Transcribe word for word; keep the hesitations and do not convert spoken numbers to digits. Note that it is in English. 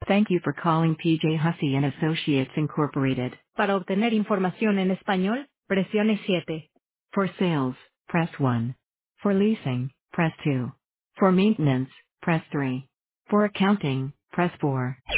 Thank you for calling P J Hussey and Associates Incorporated. Para obtener información en español, presione siete. For sales, press one. For leasing, press two. For maintenance, press three. For accounting, press four.